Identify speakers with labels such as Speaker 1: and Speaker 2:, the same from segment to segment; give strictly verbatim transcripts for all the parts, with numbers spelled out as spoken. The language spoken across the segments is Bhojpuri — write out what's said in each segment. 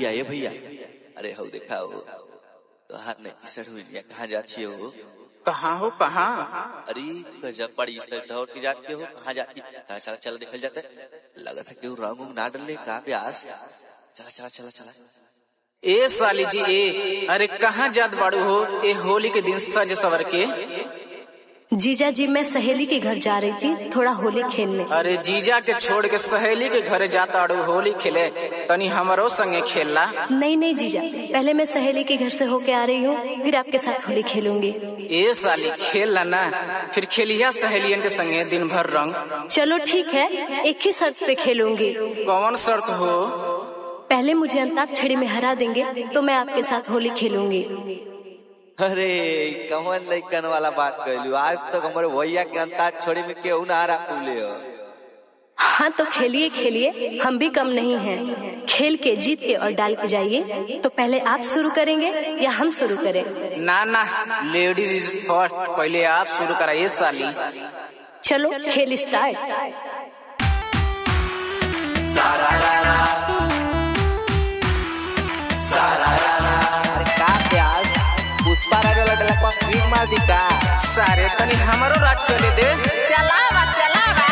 Speaker 1: भैया ये भैया, अरे हो देखा हो तो हाथ में इसर हुई कहाँ जाती है हो?
Speaker 2: कहाँ हो कहाँ?
Speaker 1: अरे गजब बड़ी इसर ढोर की जाती हो, कहाँ जाती? चला चला निकल जाता है, लगा था क्यों रंग ना डले का प्यास। चला चला चला चला।
Speaker 2: ए साली जी ए, अरे कहाँ जात बाड़ू हो ए होली के दिन सज सवर के?
Speaker 3: जीजा जी मैं सहेली के घर जा रही थी थोड़ा होली खेलने।
Speaker 2: अरे जीजा के छोड़ के सहेली के घर जाता अड़ू होली खेले, तनी हमारो संगे खेलला।
Speaker 3: नहीं नहीं जीजा, पहले मैं सहेली के घर से होके आ रही हूँ, फिर आपके साथ होली खेलूंगी।
Speaker 2: ए साली खेल ला ना, फिर खेलिया सहेलियन के संगे दिन भर रंग।
Speaker 3: चलो ठीक है, एक ही शर्त पे खेलूंगी।
Speaker 2: कौन शर्त हो?
Speaker 3: पहले मुझे अंताक्षरी में हरा देंगे तो मैं आपके साथ होली खेलूंगी।
Speaker 1: अरे कमन लइकन वाला बात कहलू, आज तक तो हमारे भैया के अंताक्षरी में केहू ना हरा पुले हो।
Speaker 3: हाँ तो खेलिए खेलिए, हम भी कम नहीं हैं। खेल के जीत के और डाल के जाइए। तो पहले आप शुरू करेंगे या हम शुरू करें?
Speaker 2: ना ना, लेडीज इज फर्स्ट, पहले आप शुरू कराइए साली।
Speaker 3: चलो खेल स्टार्ट।
Speaker 1: सारा रा रा, सारा रा रा। अरे का प्यास पुष्पा राजा लटला को फिर मार दी का?
Speaker 2: सारे तनी हमारो राज चले दे। चला बा चला बा।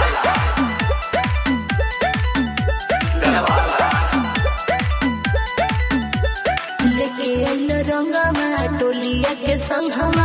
Speaker 3: लेके आइलो रंगमा टोलिया के संगमा,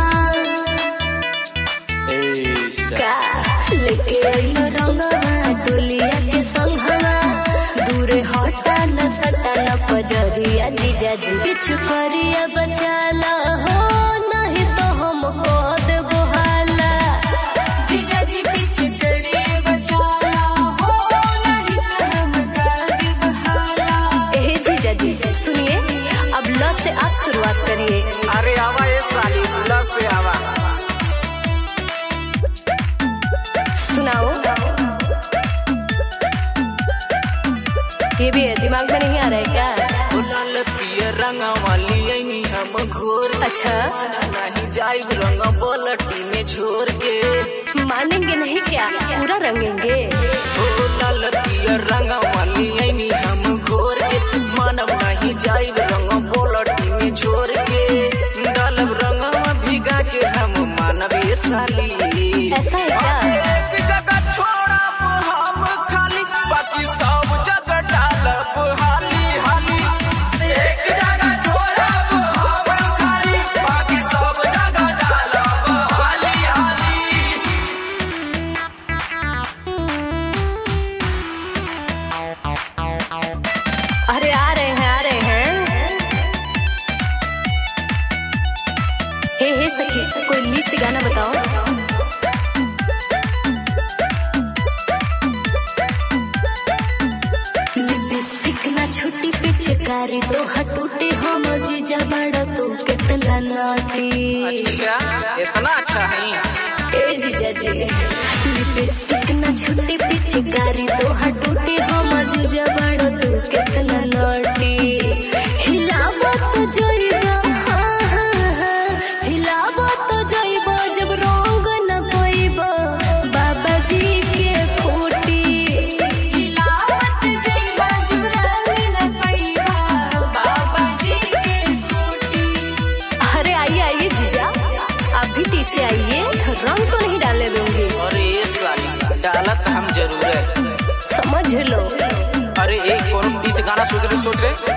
Speaker 3: का लेके आइलो रंगमा टोलिया के संगमा। दूरे हटा न सटा न पजरिया जीजा जी, पिछु करिया बचाला हो, नहीं तो हम कद बोहाला।
Speaker 4: जीजा जी पिछु करिया बचाला हो, नहीं तो हम कद बोहाला।
Speaker 3: ए जीजा जी सुनिए, अब ल से आप शुरुआत करिए।
Speaker 2: अरे आवा ये साली, ल से आवा।
Speaker 3: सुनाओ। ये भी है, दिमाग में नहीं आ रहा है क्या?
Speaker 2: लाल पियर रंग वाली आई हम घोर।
Speaker 3: अच्छा
Speaker 2: नहीं जाइब रंग बोलटी में झोर के।
Speaker 3: मानेंगे नहीं क्या, पूरा रंगेंगे।
Speaker 2: ओ लाल पियर रंग वाली आई हम घोर के, मानव नहीं जाइब रंग बोलटी में झोर के। डालब रंग भिगा के हम मानव ये साली।
Speaker 3: ऐसा है क्या?
Speaker 2: एक जगह छोड़ा हम खाली, बाकी सब जगह डालब हाली हाली। एक जगह छोड़ा हम खाली, बाकी सब जगह डालब हाली हाली।
Speaker 3: अरे आ रहे हैं आ रहे हैं। हे हे सखी, कोई ली से गाना बताओ। लिपस्टिक ना छोटी पिचकारी तो हटूटे हम जीजा बड़ा तो कितना नाटी।
Speaker 2: अच्छा इतना अच्छा है
Speaker 3: ए जीजा जी, लिपस्टिक ना छोटी पिचकारी तो हटूटे हम जीजा बड़ा तो कितना नाटी। हिलावा तो जाइबा, हाँ हाँ हाँ, हिलावा तो जाइबा जब रंग न कोइबा बाबा जी के खोटी।
Speaker 4: हिलावत जइबा जब रंग न पइबा बाबा जी के खोटी।
Speaker 3: अरे आइए आइए जीजा, आप भी टी से आइए, रंग तो नहीं डालने दूंगी।
Speaker 2: अरे ये साली डालत हम जरूर है,
Speaker 3: समझ लो।
Speaker 2: अरे एक कौन टी से गाना सोच रहे सोच रहे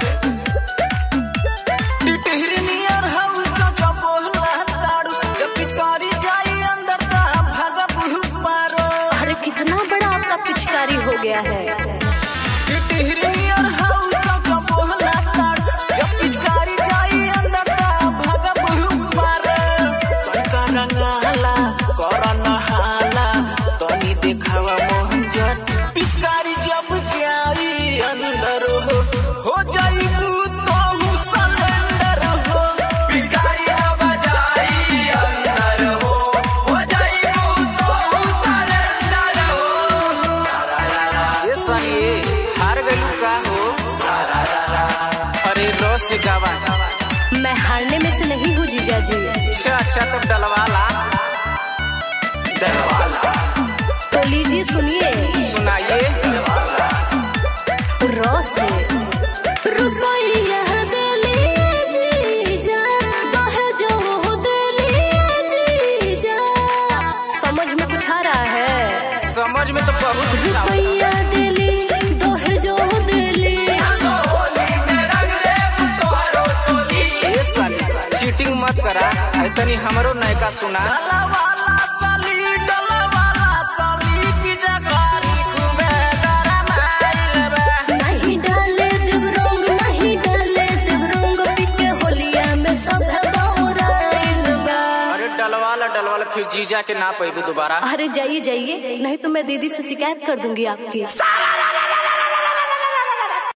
Speaker 2: टिटहरनियर हम चाचा बोला ताड़ू, जब पिचकारी जाई अंदर ता भागा बुहु पारो।
Speaker 3: अरे कितना बड़ा आपका पिचकारी हो गया है।
Speaker 2: टिटहरनियर हम चाचा बोला ताड़ू, जब पिचकारी जाई अंदर ता भागा बुहु पारो। तनका रंगाला करा नहाला, तनी देखावा मोहन जट। पिचकारी जब जाई अंदर हो, हो जाई तो हूँ सलेंडर हो। पिचकारी जब जाई अंदर हो, हो जाई तो हूँ सलेंडर हो। ये सही हार गलू का हो। अरे रोज से गावा।
Speaker 3: मैं हारने में से नहीं हूँ जीजा जी।
Speaker 2: अच्छा अच्छा तब डलवाला डलवाला।
Speaker 3: तो लीजिए सुनिए।
Speaker 2: सुनाइए।
Speaker 3: रॉ से रुपये में कुछ आ रहा है?
Speaker 2: समझ में तो बहुत
Speaker 3: रुपया दिली दहेजो दिली।
Speaker 2: ए साली चीटिंग मत करा, तनी हमरो नयका सुना।
Speaker 3: नहीं डाले देव रंग, नहीं डाले देव रंग, पिके होलिया में सब बौराइल बा।
Speaker 2: अरे डलवाला डलवाला फिर जीजा के ना पैबू दोबारा।
Speaker 3: अरे जाइए जाइए, नहीं तो मैं दीदी से शिकायत कर दूंगी आपकी।